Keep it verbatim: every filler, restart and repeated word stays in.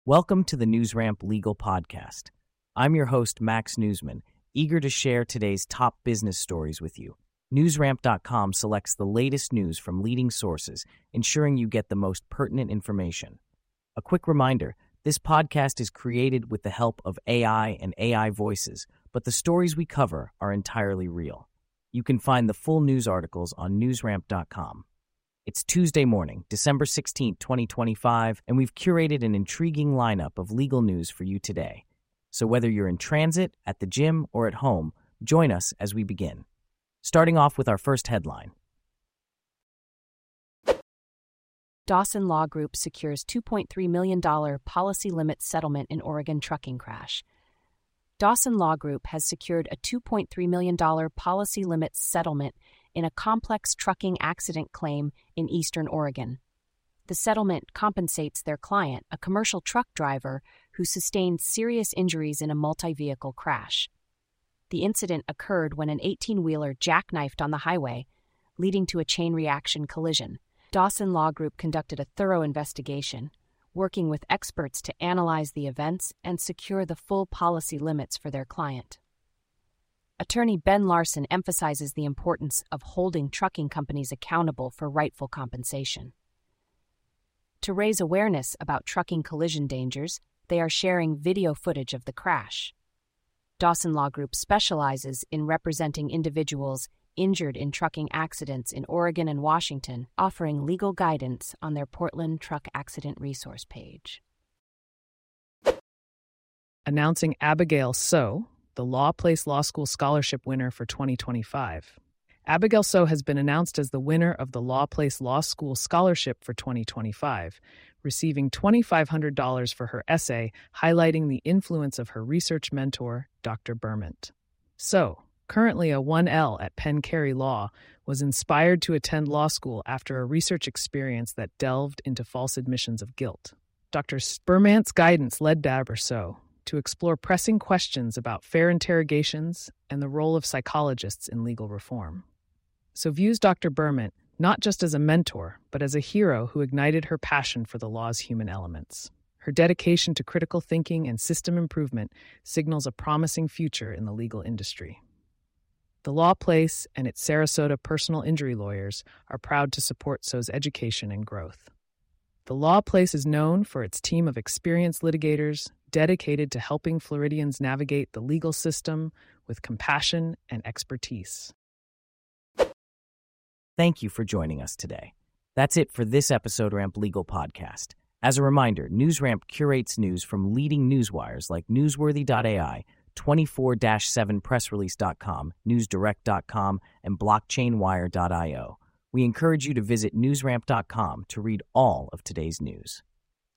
Welcome to the NewsRamp Legal Podcast. I'm your host, Max Newsman, eager to share today's top business stories with you. NewsRamp dot com selects the latest news from leading sources, ensuring you get the most pertinent information. A quick reminder, this podcast is created with the help of A I and A I voices, but the stories we cover are entirely real. You can find the full news articles on NewsRamp dot com. It's Tuesday morning, December sixteenth, twenty twenty-five, and we've curated an intriguing lineup of legal news for you today. So whether you're in transit, at the gym, or at home, join us as we begin. Starting off with our first headline. Dawson Law Group secures two point three million dollars policy limit settlement in Oregon trucking crash. Dawson Law Group has secured a two point three million dollars policy limit settlement in a complex trucking accident claim in eastern Oregon. The settlement compensates their client, a commercial truck driver who sustained serious injuries in a multi-vehicle crash. The incident occurred when an eighteen-wheeler jackknifed on the highway, leading to a chain reaction collision. Dawson Law Group conducted a thorough investigation, working with experts to analyze the events and secure the full policy limits for their client. Attorney Ben Larson emphasizes the importance of holding trucking companies accountable for rightful compensation. To raise awareness about trucking collision dangers, they are sharing video footage of the crash. Dawson Law Group specializes in representing individuals injured in trucking accidents in Oregon and Washington, offering legal guidance on their Portland Truck Accident Resource page. Announcing Abigail So, the Law Place Law School Scholarship winner for twenty twenty-five. Abigail So has been announced as the winner of the Law Place Law School Scholarship for twenty twenty-five, receiving two thousand five hundred dollars for her essay highlighting the influence of her research mentor, Doctor Berment. So, currently a one L at Penn Carey Law, was inspired to attend law school after a research experience that delved into false admissions of guilt. Doctor Berment's guidance led Dabber So to explore pressing questions about fair interrogations and the role of psychologists in legal reform. So views Doctor Berment not just as a mentor, but as a hero who ignited her passion for the law's human elements. Her dedication to critical thinking and system improvement signals a promising future in the legal industry. The Law Place and its Sarasota personal injury lawyers are proud to support So's education and growth. The Law Place is known for its team of experienced litigators dedicated to helping Floridians navigate the legal system with compassion and expertise. Thank you for joining us today. That's it for this episode Ramp Legal Podcast. As a reminder, NewsRamp curates news from leading newswires like Newsworthy dot A I, twenty-four seven press release dot com, newsdirect dot com, and blockchain wire dot io. We encourage you to visit NewsRamp dot com to read all of today's news.